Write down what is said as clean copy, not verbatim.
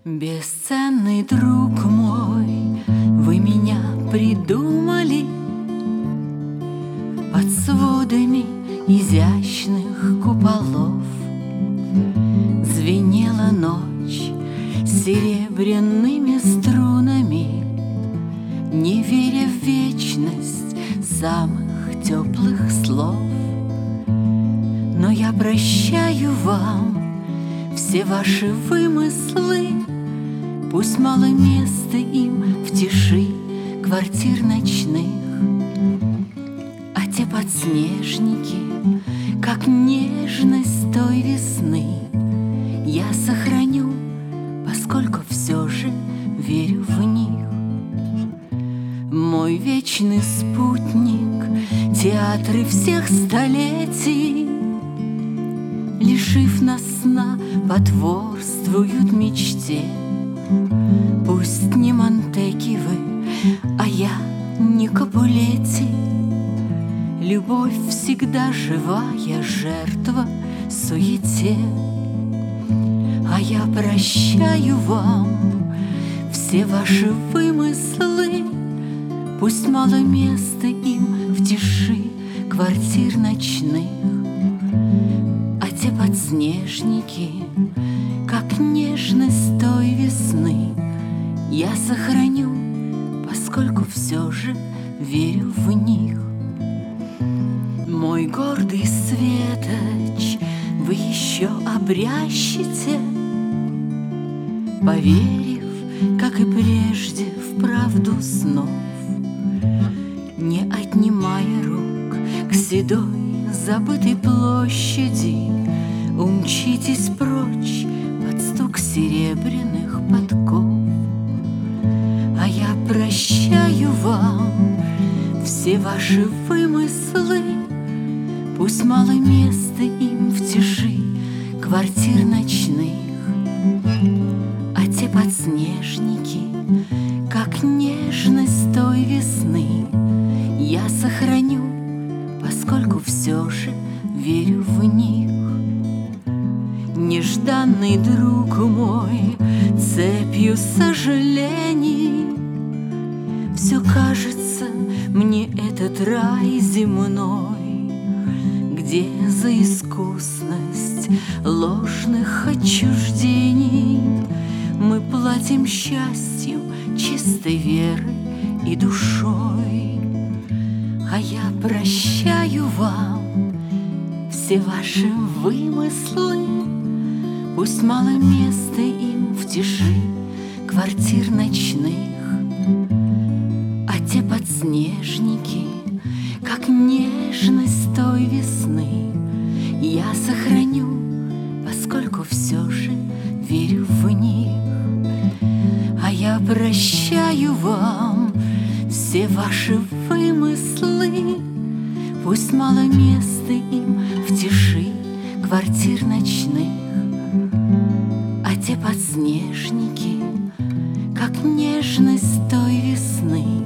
Бесценный друг мой, вы меня придумали под сводами изящных куполов. Звенела ночь серебряными струнами, не веря в вечность самых теплых слов. Но я прощаю вам все ваши вымыслы, пусть мало места им в тиши квартир ночных. А те подснежники, как нежность той весны, я сохраню, поскольку все же верю в них. Мой вечный спутник — театры всех столетий, лишив нас сна, потворствуют мечте. Пусть не Монтеки вы, а я не Капулетти. Любовь всегда живая жертва суете. А я прощаю вам все ваши вымыслы, пусть мало места им в тиши квартир ночных. А те подснежники, как нежность той весны, я сохраню, поскольку все же верю в них. Мой гордый светоч, вы еще обрящете, поверив, как и прежде, в правду снов, не отнимая рук к седой забытой площади. Умчитесь прочь под стук серебряных подков. А я прощаю вам все ваши вымыслы, пусть мало места им в тиши квартир ночных. А те подснежники, как нежность той весны, я сохраню, поскольку все же верю в них. Нежданный друг мой, цепью сожалений, все кажется мне этот рай земной, где за искусность ложных отчуждений мы платим счастьем, чистой верой и душой. А я прощаю вам все ваши вымыслы, пусть мало места им в тиши квартир ночных. А те подснежники, как нежность той весны, я сохраню, поскольку все же верю в них. А я прощаю вам все ваши вымыслы, пусть мало места им в тиши квартир ночных. А те подснежники, как нежность той весны,